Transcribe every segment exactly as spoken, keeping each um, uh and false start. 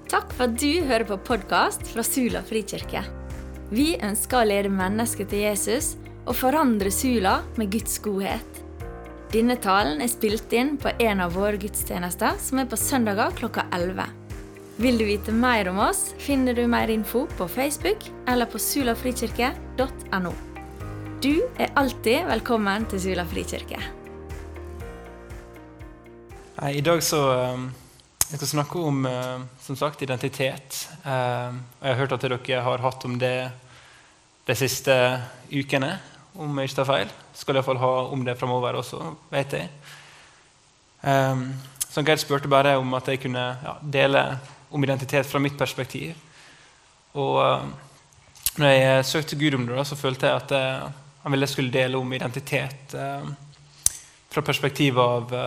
Takk for at du hører på podcast fra Sula Frikirke. Vi ønsker å lede mennesker til Jesus og forandre Sula med Guds godhet. Denne talen er spilt inn på en av våre gudstjenester som er på søndager klokka elleve. Vil du vite mer om oss, finner du mer info på Facebook eller på sulafrikirke punktum no. Du er alltid velkommen til Sula Frikirke. I dag så jeg skal snakke om, som sagt, identitet. Jeg har hørt at dere har hatt om det de siste ukene, om jeg ikke tar feil. Skal i hvert fall ha om det fremover også, vet jeg. Så Geir spurte bare om at jeg kunne ja, dele om identitet fra mitt perspektiv. Og når jeg søkte Gud om det, så følte jeg at jeg, han ville skulle dele om identitet fra perspektivet av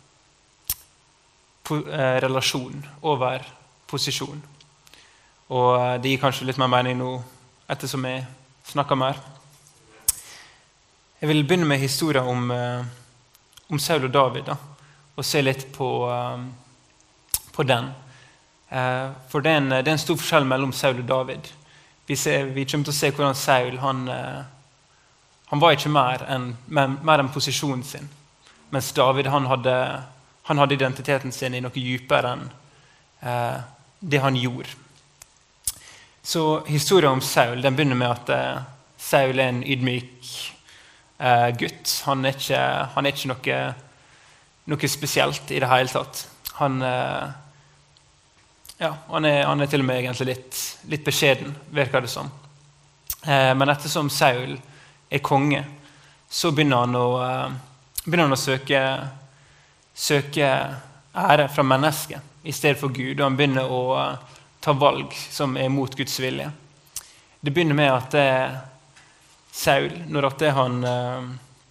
relasjon over posisjon. Og det gir kanskje litt mer mening nå, ettersom jeg snakker mer. Jeg vil begynne med historien om, om Saul og David, da, og se litt på, på den. For det er, en, det er en stor forskjell mellom Saul og David. Vi, ser, vi kommer til å se hvordan Saul, han, han var ikke mer enn, mer enn posisjonen sin, mens David, han hadde Han hadde identiteten sin i noe djupere enn eh, det han gjorde. Så historien om Saul, den begynner med at eh, Saul er en ydmyk eh, gutt. Han er ikke, han er ikke noe, noe spesielt i det hele tatt. Han, eh, ja, han, er, han er til og med egentlig litt, litt beskjeden, virker det som. Eh, men ettersom Saul er konge, så begynner han å, eh, begynner han å søke søke ære fra mennesket i stedet for Gud, og han begynner å uh, ta valg som er mot Guds vilje. Det begynner med at uh, Saul, når at det han uh,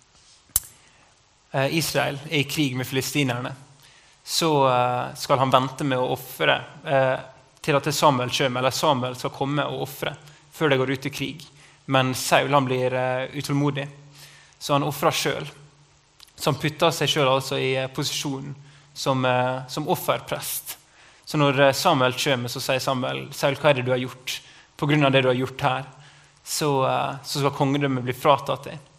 Israel er i krig med filistinerne, så uh, skal han vente med å offre uh, til at Samuel kommer, eller Samuel skal komme og offre før det går ut i krig. Men Saul, han blir uh, utålmodig, så han offrer selv. Så han putter seg selv altså i posisjonen som, som offerprest. Så når Samuel kommer, så sier Samuel, Saul, hva er det du har gjort? På grunn av det du har gjort her, så, så skal kongedømmet bli fratatt deg.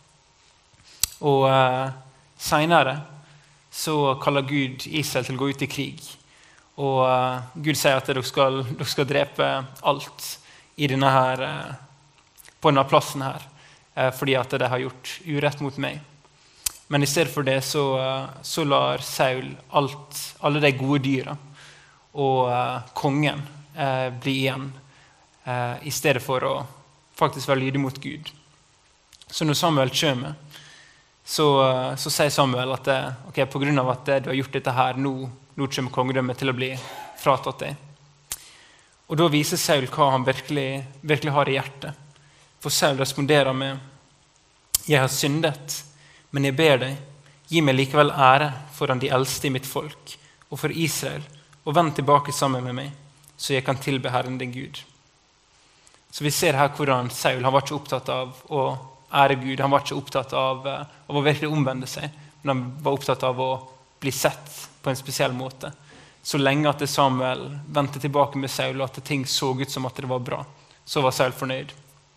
Og uh, senere så kaller Gud Israel til å gå ut i krig. Og uh, Gud sier at dere skal, dere skal drepe alt i denne her, uh, på denne plassen her, uh, fordi at de har gjort urett mot meg. Men i stedet for det så, så lar Saul alt, alle de gode dyra og uh, kongen uh, bli igjen uh, i stedet for å faktisk være lydig mot Gud. Så når Samuel kommer, så, uh, så sier Samuel at uh, okay, på grunn av at uh, du har gjort dette her, nå, nå kommer kongedømmet til å bli fratatt deg. Og da viser Saul hva han virkelig, virkelig har i hjertet. For Saul responderer med, jeg har syndet, men jeg ber deg, gi meg likevel ære foran de eldste i mitt folk, og for Israel, og vend tilbake sammen med meg, så jeg kan tilbe Herren din Gud. Så vi ser her hvordan Saul, han var ikke opptatt av å ære Gud, han var ikke opptatt av, av å virkelig omvende seg, men han var opptatt av å bli sett på en spesiell måte. Så lenge at Samuel vendte tilbake med Saul, og at ting så ut som at det var bra, så var Saul fornøyd.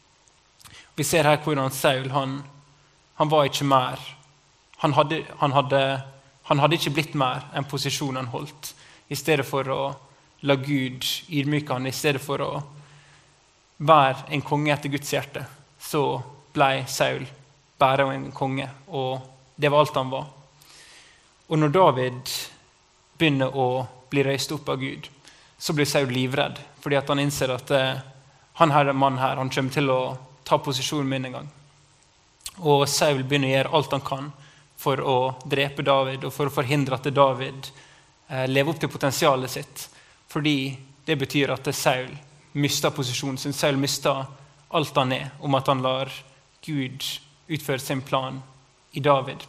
Vi ser her hvordan Saul, han Han var ikke mer. Han hadde, han, hadde, han hadde ikke blitt mer enn posisjonen han holdt. I stedet for å la Gud ydmyke han, i stedet for å være en konge etter Guds hjerte, så ble Saul bare en konge, og det var alt han var. Og når David begynner å bli røyst opp av Gud, så blir Saul livredd, fordi at han innser at eh, han her mann her, han kommer til å ta posisjonen min en gang. Og Saul begynner å gjøre alt han kan for å drepe David, og for å forhindre at David eh, lever opp til potensialet sitt. Fordi det betyr at Saul mister posisjonen sin. Saul mister alt han er, om at han lar Gud utføre sin plan i David.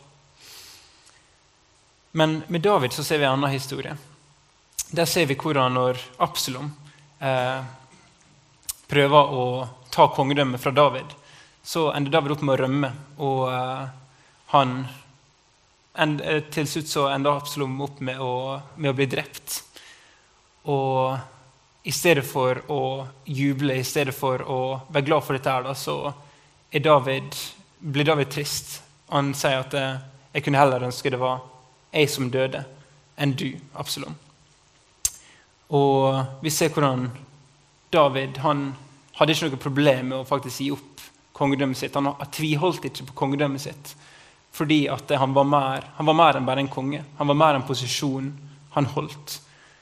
Men med David så ser vi en annen historie. Der ser vi hvordan når Absalom eh, prøver å ta kongedømmet fra David, så ender David opp med å rømme, og uh, han end, til slutt så ender Absalom opp med å, med å bli drept. Og i stedet for å juble, i stedet for å være glad for dette her, da, så er David, blir David trist. Han sier at eh, jeg kunne heller ønske det var jeg som døde, enn du, Absalom. Og vi ser hvordan David, han hadde ikke noe problem med å faktisk gi opp kongedømmet sitt. Han tviholdt ikke på kongedømmet sitt, fordi at han var mer, han var mer enn bare en konge. Han var mer enn posisjon han holdt.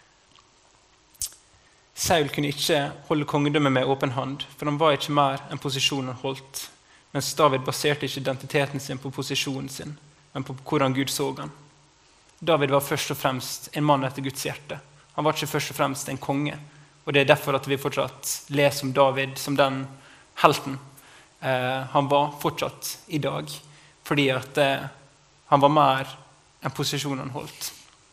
Saul kunne ikke holde kongedømmet med åpen hand, for han var ikke mer enn posisjonen han holdt. Mens David baserte ikke identiteten sin på posisjonen sin, men på hvordan Gud så han. David var først og fremst en mann etter Guds hjerte. Han var ikke først og fremst en konge. Og det er derfor at vi fortsatt leser om David som den helten eh, han var fortsatt i dag. Fordi at eh, han var mer enn posisjonen han holdt.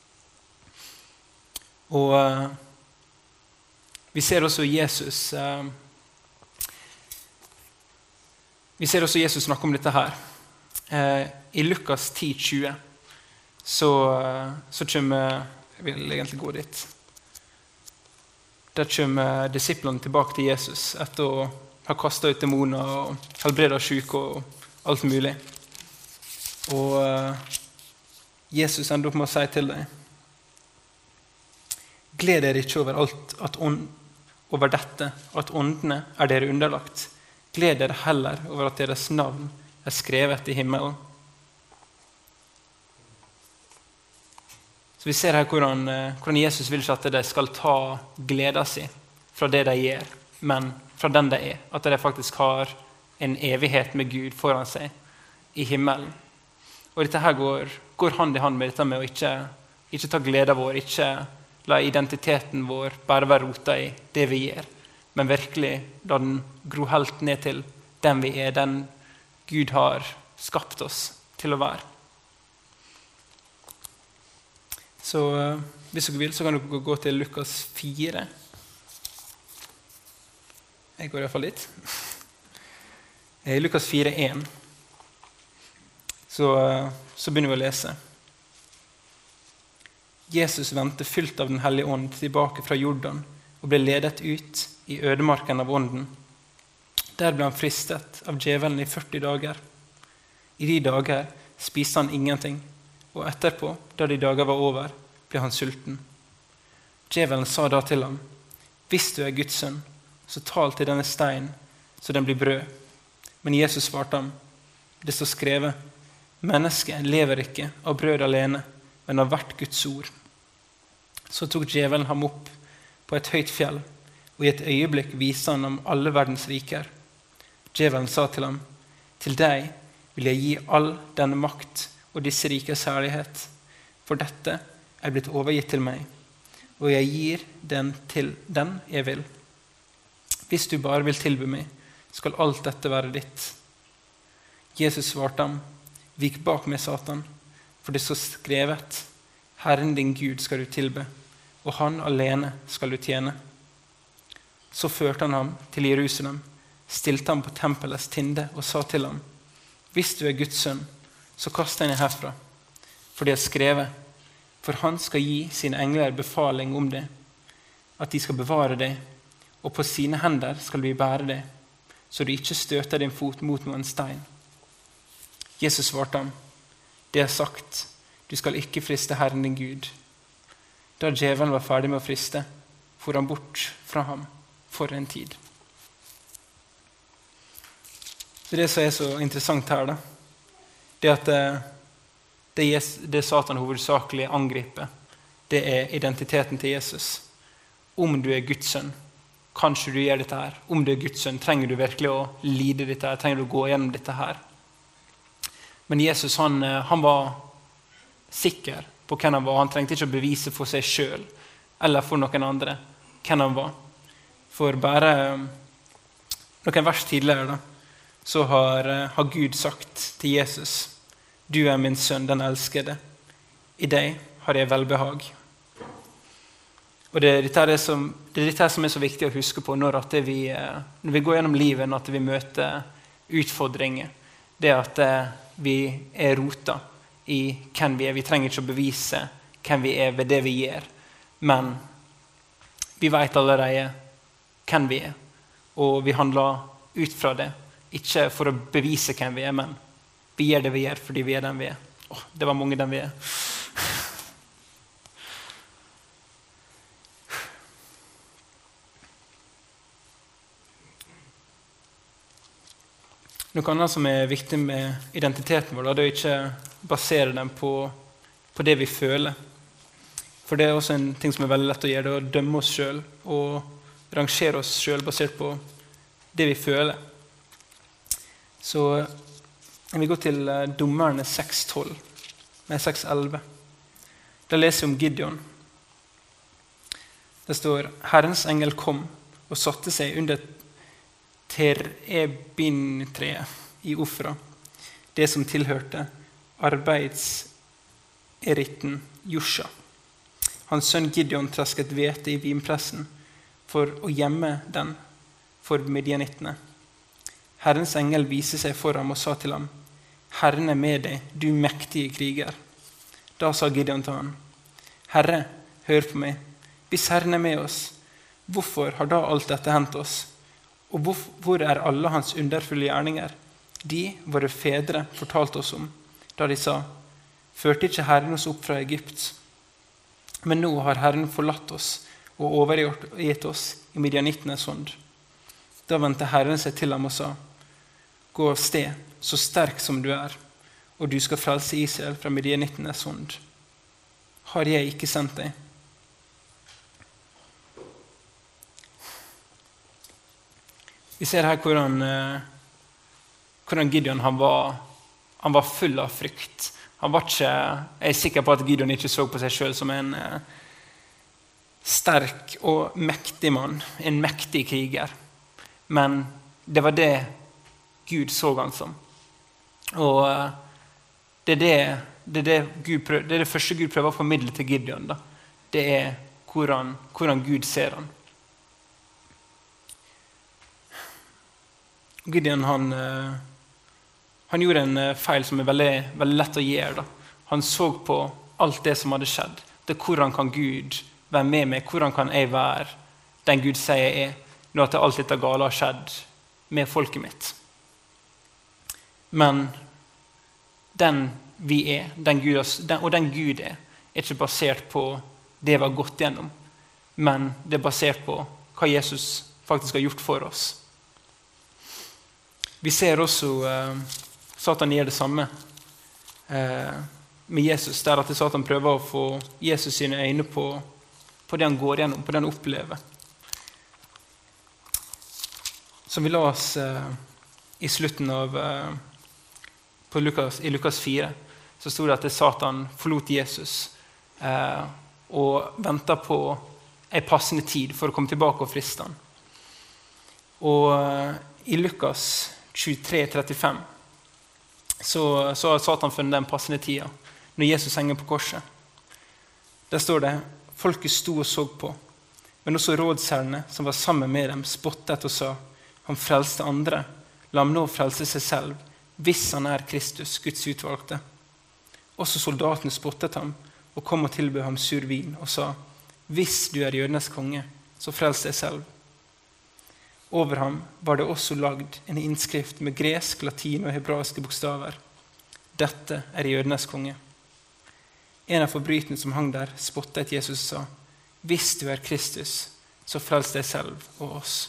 Og eh, vi ser også Jesus eh, vi ser også Jesus snakke om dette her. Eh, I Lukas ti tjue så, eh, så kommer, jeg vil egentlig gå dit. Der kommer disiplene tilbake til Jesus etter å ha kastet ut demoner og helbredet syke og alt mulig. Og uh, Jesus ender opp med å si til dem: gled dere ikke over alt at ånd, over dette, at åndene er dere underlagt. Gled dere heller over at deres navn er skrevet i himmelen. Så vi ser her hvordan, uh, hvordan Jesus vil ikke at de skal ta gleden sin fra det de gjør, men fra den de er. At de faktisk har en evighet med Gud foran seg i himmelen. Og dette her går, går hand i hand med dette med å ikke, ikke ta gleden vår, ikke la identiteten vår bare være rotet i det vi gjør, men virkelig la den gro helt ned til den vi er, den Gud har skapt oss til å være. Så hvis dere vil, så kan dere gå til Lukas fire. Jeg går i hvert fall dit. I Lukas fire én. Så, så begynner vi å lese. Jesus vendte fylt av den hellige ånd tilbake fra Jordan og ble ledet ut i ødemarken av ånden. Der ble han fristet av djevelen i førti dager. I de dager spiste han ingenting, og etterpå, da de dager var over, ble han sulten. Djevelen sa da til ham: hvis du er Guds sønn, så tal til denne steinen, så den blir brød. Men Jesus svarte ham: det står skrevet: mennesket lever ikke av brød alene, men av hvert Guds ord. Så tok djevelen ham opp på et høyt fjell, og i et øyeblikk viste han ham alle verdens riker. Djevelen sa til ham: til deg vil jeg gi all denne makt og disse rikers herlighet, for dette er blitt overgitt til meg, og jeg gir den til den jeg vil. Hvis du bare vil tilby meg, skal alt dette være ditt. Jesus svarte ham: vik bak meg, Satan, for det står skrevet: Herren din Gud skal du tilbe, og han alene skal du tjene. Så førte han ham til Jerusalem, stilte ham på tempelets tinde og sa til ham: hvis du er Guds sønn, så kast deg ned herfra, for det er skrevet: for han skal gi sine engler befaling om det, at de skal bevare deg, og på sine hender skal de bære deg, så du ikke støter din fot mot noen stein. Jesus svarte ham: det er sagt, du skal ikke friste Herren din Gud. Da djevelen var ferdig med å friste, for han bort fra ham for en tid. Så det som er så interessant her, da, det er at det, det Satan hovedsakelig angriper, det er identiteten til Jesus. Om du er Guds sønn, kanskje du gjør dette her. Om du er Guds sønn, trenger du virkelig å lide dette her, trenger du å gå gjennom dette her. Men Jesus, han, han var sikker på hvem han var. Han trengte ikke å bevise for seg selv, eller for noen andre, hvem han var. For bare noen vers tidligere, da, så har, har Gud sagt til Jesus: du er min sønn, den elskede. I deg har jeg velbehag. Og det er dette, er som, det er dette som er så viktig å huske på når, at vi, når vi går gjennom livet, at vi møter utfordringer. Det at vi er rotet i hvem vi er. Vi trenger ikke å bevise hvem vi er ved det vi gjør. Men vi vet allerede hvem vi er, og vi handler ut fra det. Ikke for å bevise hvem vi er, men vi gjør det vi gjør fordi vi er den vi er. Åh, det var mange den vi er. Noe annet som er viktig med identiteten vår, det er å ikke basere den på, på det vi føler. For det er også en ting som er veldig lett å gjøre, det er å dømme oss selv og rangere oss selv basert på det vi føler. Så jeg vil gå til Dommerne seks tolv, nei seks elleve. Da leser jeg om Gideon. Det står, Herrens engel kom og satte seg under Terebin-treet i Ofra, det som tilhørte arbeidseritten Josja. Hans sønn Gideon trasket hvete i vinpressen for å gjemme den for midianittene. Herrens engel viste seg for ham og sa til ham, Herren er med deg, du mektige kriger. Da sa Gideon til ham, Herre, hør på meg. Hvis Herren er med oss, hvorfor har da alt dette hendt oss? Og hvor er alle hans underfulle gjerninger? De, våre fedre, fortalte oss om, da de sa, førte ikke Herren oss opp fra Egypt? Men nå har Herren forlatt oss og overgitt oss i midianittenes hånd. Da vendte Herren seg til ham og sa, gå av sted, så sterk som du er, og du skal frelse Israel fra midianittenes hånd. Har jeg ikke sendt deg? Vi ser her hvordan, hvordan Gideon han var, han var full av frykt. Han var ikke, jeg er sikker på at Gideon ikke så på seg selv som en sterk og mektig mann, en mektig kriger. Men det var det Gud så han som. Og det er det, det, er det, Gud prøver, det, er det første Gud prøver å formidle til Gideon. Da. Det er hvordan, hvordan Gud ser han. Gideon han, han gjorde en feil som er veldig, veldig lett å gjøre. Da. Han så på alt det som hadde skjedd. Det er hvordan kan Gud være med meg? Hvordan kan jeg være den Gud sier jeg er, når at alt dette gale har skjedd med folket mitt? Men den vi er, den Gud, den, og den Gud er, er ikke basert på det vi har gått gjennom, men det er basert på hva Jesus faktisk har gjort for oss. Vi ser også eh, Satan gjør det samme eh, med Jesus, der at Satan prøver å få Jesus sine øyne på, på det han går gjennom, på det han opplever. Som vi la oss eh, i slutten av eh, på Lukas, i Lukas fire, så stod det at Satan forlot Jesus eh, og ventet på en passende tid for å komme tilbake og friste han. Og eh, i Lukas tjuetre trettifem så, så har Satan funnet den passende tida når Jesus henger på korset. Der står det, folket sto og så på, men også rådsherrene som var sammen med dem spottet og sa, han frelste andre, la ham nå frelse seg selv, hvis han er Kristus, Guds utvalgte. Også soldatene spottet ham og kom og tilbød ham sur vin og sa, hvis du er jødenes konge, så frels deg selv. Over ham var det også lagd en innskrift med gresk, latin og hebraiske bokstaver. Dette er jødenes konge. En av forbryterne som hang der spottet Jesus og sa, hvis du er Kristus, så frels deg selv og oss.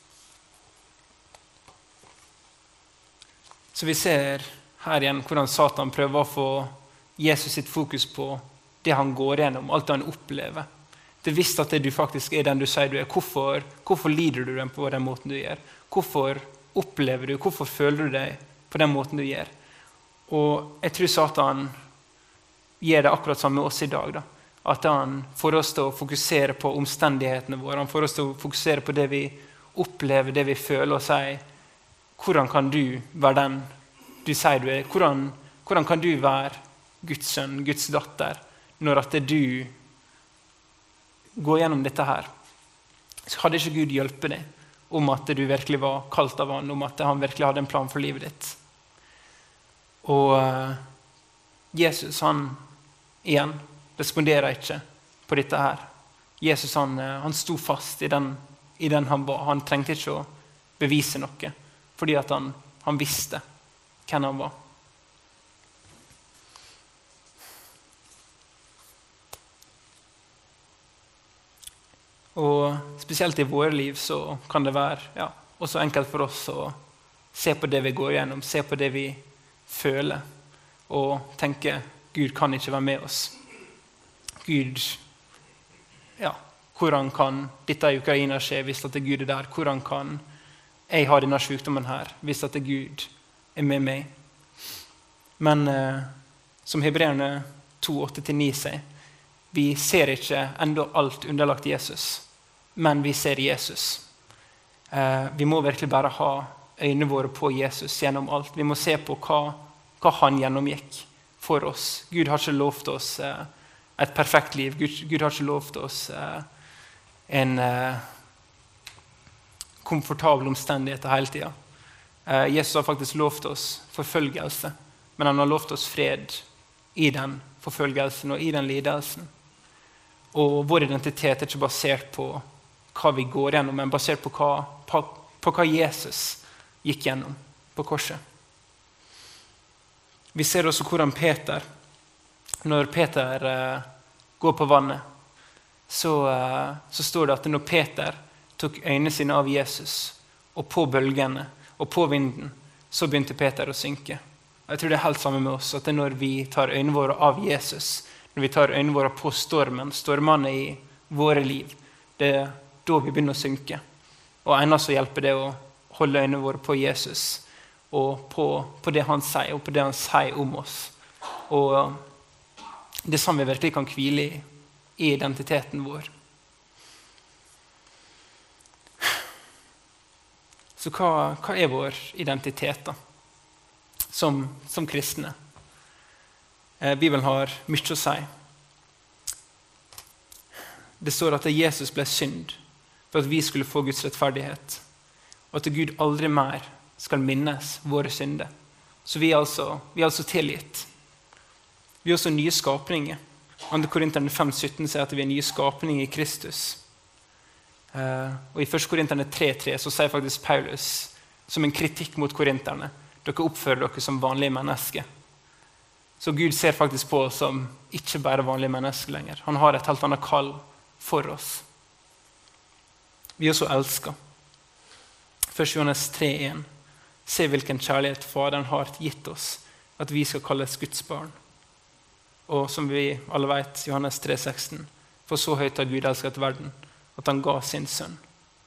Så vi ser her igjen hvordan Satan prøver å få Jesus sitt fokus på det han går gjennom, alt det han opplever. Det visste at det du faktisk er den du sier du er. Hvorfor, hvorfor lider du den på den måten du gjør? Hvorfor opplever du, hvorfor føler du deg på den måten du gjør? Og jeg tror Satan gjør det akkurat samme med oss i dag. Da. At han får oss til å fokusere på omstendighetene våre. Han får oss til å fokusere på det vi opplever, det vi føler og sier. Hvordan kan du være den du sier du er? Hvordan, hvordan kan du være Guds sønn, Guds datter, når at det du går gjennom dette her? Så hadde ikke Gud hjulpet deg om at du virkelig var kalt av han, om at han virkelig hadde en plan for livet ditt. Og uh, Jesus, han igjen responderer ikke på dette her. Jesus han, han sto fast i den, i den han var. Han trengte ikke å bevise noe, fordi at han, han visste hvem han var. Og spesielt i våre liv så kan det være ja, også enkelt for oss å se på det vi går gjennom, se på det vi føler, og tenke, Gud kan ikke være med oss. Gud, ja, hvordan kan dette i Ukraina skje hvis at Gud er der? Hvordan kan jeg ha denne sykdommen her hvis at Gud er med meg? Men eh, som Hebreerne to, åtte til ni sier, vi ser ikke enda alt underlagt Jesus, men vi ser Jesus. Eh, vi må virkelig bare ha øynene våre på Jesus gjennom alt. Vi må se på hva, hva han gjennomgikk for oss. Gud har ikke lovt oss eh, et perfekt liv. Gud, Gud har ikke lovt oss eh, en eh, komfortabel omstendighet hele tiden. Eh, Jesus har faktisk lovt oss forfølgelse, men han har lovt oss fred i den forfølgelsen og i den lidelsen. Og vår identitet er ikke basert på hva vi går gjennom, men basert på hva, på, på hva Jesus gikk gjennom på korset. Vi ser også hvordan Peter, når Peter eh, går på vannet, så, eh, så står det at når Peter tok øynene sine av Jesus, og på bølgene, og på vinden, så begynte Peter å synke. Jeg tror det er helt samme med oss, at det er når vi tar øynene våre av Jesus, når vi tar øynene våre på stormen, stormene i våre liv, det er da vi begynner å synke. Og eneste som hjelper det å holde øynene våre på Jesus, og på, på det han sier, og på det han sier om oss. Og det er sånn vi virkelig kan hvile i, i identiteten vår. Så hva, hva er vår identitet da? Som, som kristne? Eh, Bibelen har mye å si. Det står at Jesus ble synd for at vi skulle få Guds rettferdighet, og at Gud aldri mer skal minnes våre synder. Så vi er altså, vi er altså tilgitt. Vi er også nye skapninger. andre Korinterne fem sytten sier at vi er nye skapninger i Kristus. Eh, og i første Korinterne tre tre så sier faktisk Paulus, som en kritikk mot korinterne, dere oppfører dere som vanlige mennesker. Så Gud ser faktisk på oss som ikke bare vanlige mennesker lenger. Han har et helt annet kall for oss. Vi er også elsket. første Johannes tre én. Se hvilken kjærlighet Faderen har gitt oss, at vi skal kalles Guds barn. Og som vi alle vet, Johannes tre seksten. For så høyt har Gud elsket verden, at han ga sin sønn.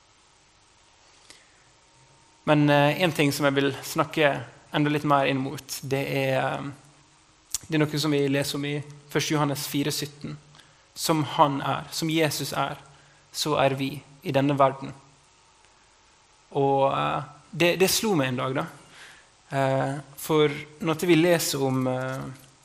Men eh, en ting som jeg vil snakke enda litt mer inn mot, det er, det er noe som vi leser om i første Johannes fire sytten. Som han er, som Jesus er, så er vi i denne verden. Og eh, det, det slo meg en dag da. Eh, for når vi leser om eh,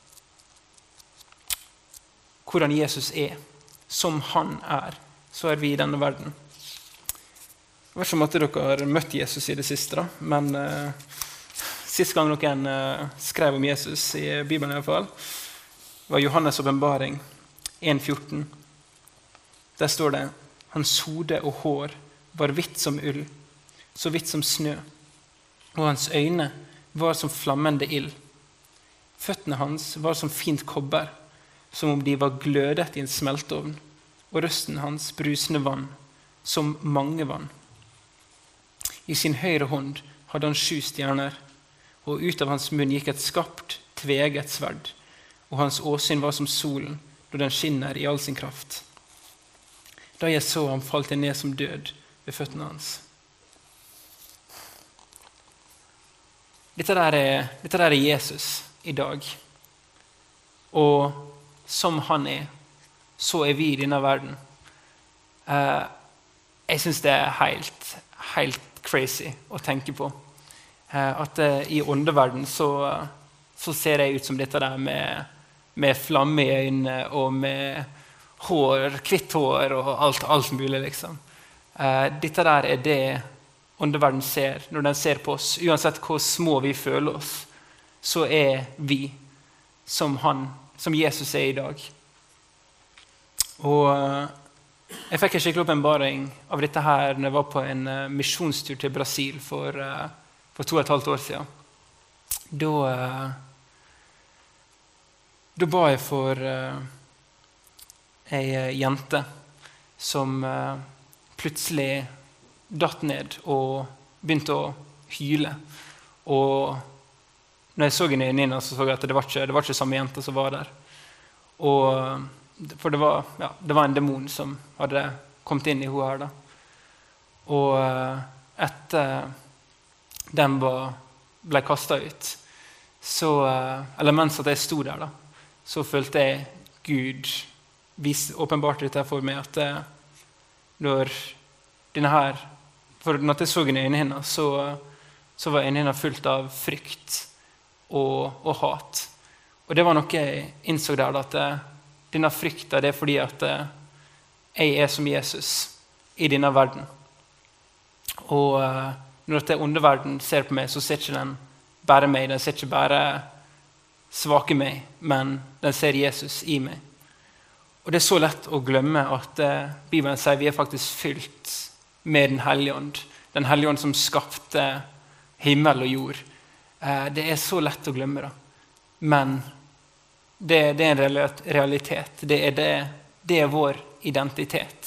hvordan Jesus er, som han er, så er vi i denne verden. Jeg vet ikke om at dere har møtt Jesus i det siste da, men eh, siste gang noen eh, skrev om Jesus i Bibelen i hvert fall, var Johannes åpenbaring en fjorten. Der står det, hans hode og hår var hvitt som ull, så hvitt som snø, og hans øyne var som flammende ild. Føttene hans var som fint kobber, som om de var glødet i en smeltovn, og røsten hans brusende vann, som mange vann. I sin høyre hånd hadde han sju stjerner, og ut av hans munn gikk et skarpt, tveegget sverd, og hans åsyn var som solen, når den skinner i all sin kraft. Da jeg så ham, falt jeg ned som død ved føttene hans. Dette der er, dette der er Jesus i dag. Og som han er, så er vi i denne verden. Uh, jeg synes det er helt, helt crazy å tenke på. Uh, at uh, i åndeverden så, uh, så ser jeg ut som dette der med, med flamme i øynene og med hår, kvitt hår og alt, alt mulig liksom. Uh, dette der er det åndeverden ser når den ser på oss. Uansett hvor små vi føler oss, så er vi som han, som Jesus er i dag. Og Jeg fikk en skikkelig åpenbaring av dette her når jeg var på en uh, misjonstur til Brasil for, uh, for to og et halvt år siden. Da, uh, da ba jeg for uh, ei uh, jente som uh, plutselig datt ned og begynte å hyle. Og når jeg så henne inn inne, så så jeg at det var ikke, det var ikke samme jente som var der. Og For det var, ja, det var en demon som hadde kommet inn i henne her. Da. Og etter den var, ble kastet ut, så, eller mens at jeg stod der, da, så følte jeg Gud vise, åpenbart dette for meg, at det, når denne her, for når jeg så henne i øynene hennes, så, så var øynene hennes fullt av frykt og, og hat. Og det var noe jeg innså der, da, at det, denne frykta, det er fordi at jeg er som Jesus i denne verden. Og når det underverden ser på meg, så ser ikke den bare meg, den ser ikke bare svake meg, men den ser Jesus i meg. Og det er så lett å glemme at Bibelen sier vi er faktisk fylt med den hellige ånd. Den hellige ånd som skapte himmel og jord. Det er så lett å glemme det. Men Det, det er en realitet. Det er, det, det er vår identitet.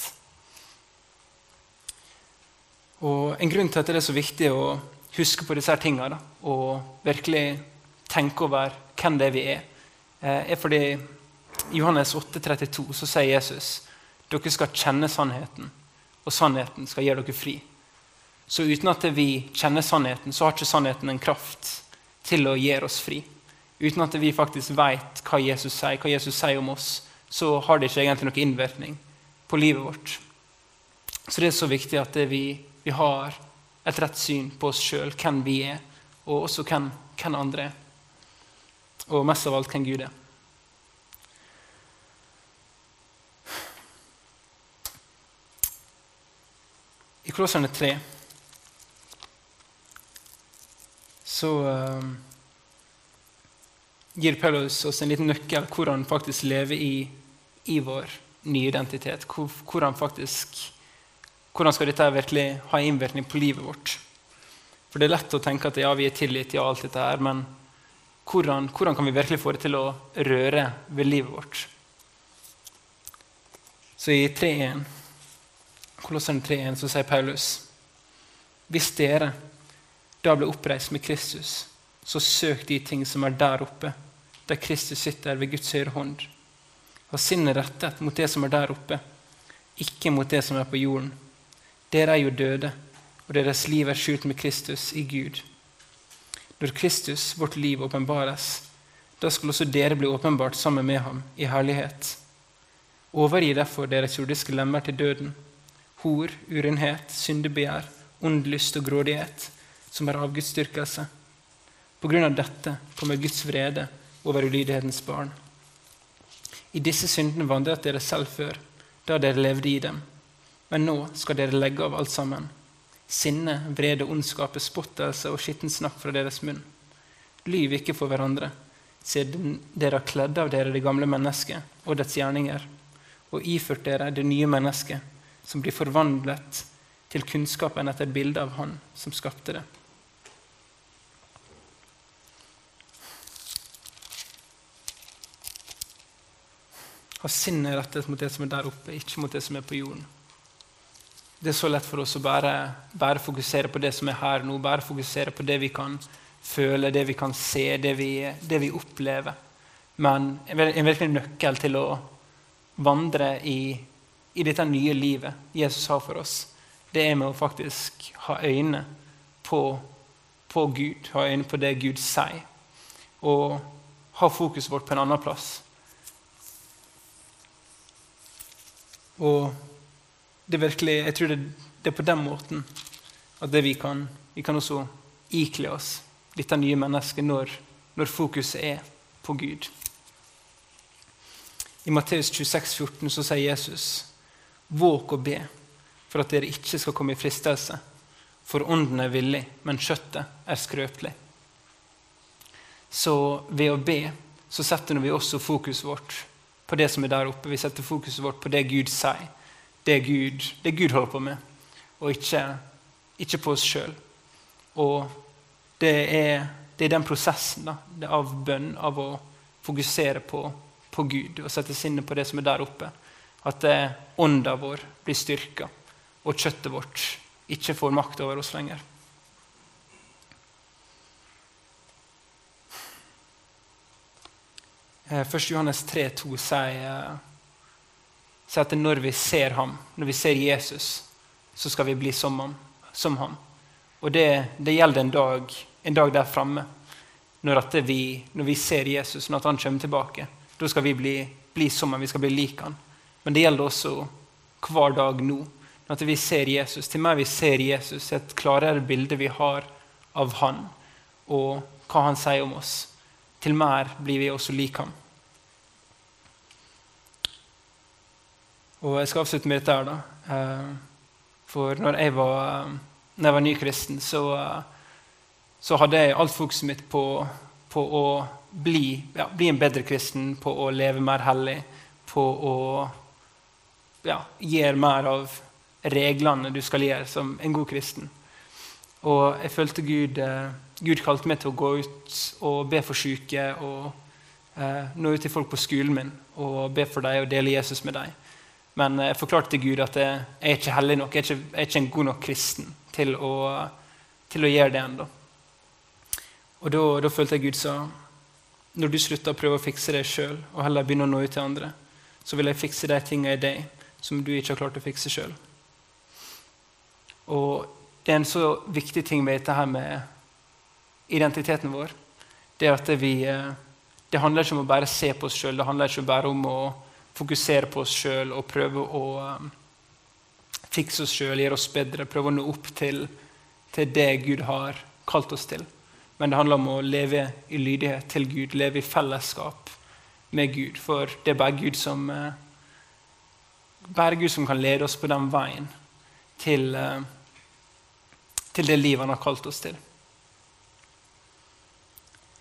Og en grunn til at det er så viktig å huske på disse her tingene, da, og virkelig tenke over hvem det vi er, er fordi i Johannes åtte trettito så sier Jesus dere skal kjenne sannheten, og sannheten skal gjøre dere fri. Så uten at vi kjenner sannheten, så har ikke sannheten en kraft til å gjøre oss fri. Uten at vi faktisk vet hva Jesus sier, hva Jesus sier om oss, så har det ikke egentlig noen innvirkning på livet vårt. Så det er så viktig at vi, vi har et rett syn på oss selv, hvem vi er, og også hvem, hvem andre er. Og mest av alt hvem Gud er. I Kolosserne tre så uh, gir Paulus oss en liten nøkkel hvor han faktisk lever i, i vår nye identitet. Hvor, hvor han faktisk, hvordan skal dette virkelig ha innvirkning på livet vårt? For det er lett å tenke at ja, vi er tillit til alt dette her, men hvordan, hvordan kan vi virkelig få det til å røre ved livet vårt? Så i tre én, Kolosserne tre én, så sier Paulus: hvis dere da ble oppreist med Kristus, så søk de ting som er der oppe, der Kristus sitter ved Guds høyre hånd. Og sinnet rettet mot det som er der oppe, ikke mot det som er på jorden. Dere er jo døde, og deres liv er skjult med Kristus i Gud. Når Kristus, vårt liv, åpenbares, da skal også dere bli åpenbart sammen med ham i herlighet. Overgi derfor deres jordiske lemmer til døden, hor, urenhet, syndebegjær, ond lyst og grådighet, som er avgudsdyrkelse. På grunn av dette kommer Guds vrede over ulydighetens barn. I disse syndene vandret dere selv før, da dere levde i dem. Men nå skal dere legge av alt sammen. Sinne, vrede, ondskap, spottelse og skitten snakk fra deres munn. Lyv ikke for hverandre, siden dere har kledd av dere det gamle mennesket og dets gjerninger, og iført dere det nye mennesket, som blir forvandlet til kunnskapen etter bildet av Han som skapte det. Ha sinnet rettet mot det som er der oppe, ikke mot det som er på jorden. Det er så lett for oss å bare, bare fokusere på det som er her nå, bare fokusere på det vi kan føle, det vi kan se, det vi, det vi opplever. Men en virkelig nøkkel til å vandre i, i dette nye livet Jesus har for oss, det er med å faktisk ha øyne på, på Gud, ha øyne på det Gud sier, og ha fokus vårt på en annen plass. Og det er virkelig, jeg tror det, det er på den måten at det vi kan, vi kan også ikle oss dette nye mennesket når, når fokuset er på Gud. I Matteus tjueseks fjorten så sier Jesus: våg og be for at dere ikke skal komme i fristelse, for ånden er villig, men kjøttet er skrøpelig. Så ved å be så setter vi også fokus vårt på det som er der oppe. Vi setter fokuset vårt på det Gud sier, det Gud, det Gud holder på med, og ikke, ikke på oss selv. Og det er, det er den prosessen da, det av bønn, av å fokusere på, på Gud, og sette sinnet på det som er der oppe. At det, ånden vår blir styrket, og kjøttet vårt ikke får makt over oss lenger. første Johannes tre to sier, sier at når vi ser ham, når vi ser Jesus, så skal vi bli som ham. Som ham. Og det, det gjelder en dag, en dag der fremme, når, at vi, når vi ser Jesus, når han kommer tilbake. Da skal vi bli, bli som ham, vi skal bli lik han. Men det gjelder også hver dag nå, når vi ser Jesus. Til meg vi ser Jesus, et klarere bilde vi har av han, og hva han sier om oss. Til mer blir vi også lik ham. Og jeg skal avslutte med dette her da. For når jeg var, når jeg var ny kristen, så, så hadde jeg alt fokuset mitt på, på å bli, ja, bli en bedre kristen, på å leve mer hellig, på å ja, gjøre mer av reglene du skal gjøre som en god kristen. Og jeg følte Gud, Gud kalte meg til å gå ut og be for syke, og eh, nå ut til folk på skolen min, og be for deg og dele Jesus med deg. Men jeg forklarte til Gud at jeg, jeg er ikke hellig nok, jeg er ikke, jeg er ikke en god nok kristen til å, til å gjøre det enda. Og da, da følte jeg Gud sa, når du slutter å prøve å fikse det selv, og heller begynner å nå ut til andre, så vil jeg fikse de tingene i deg som du ikke har klart å fikse selv. Og det er en så viktig ting med dette her med identiteten vår. Det er at det, vi, det handler ikke om å bare se på oss selv, det handler ikke bare om å fokusere på oss selv og prøve å um, fikse oss selv, gjøre oss bedre, prøve å nå opp til, til det Gud har kalt oss til. Men det handler om å leve i lydighet til Gud, leve i fellesskap med Gud, for det er bare Gud som, uh, bare Gud som kan lede oss på den veien til uh, til det livet han har kalt oss til.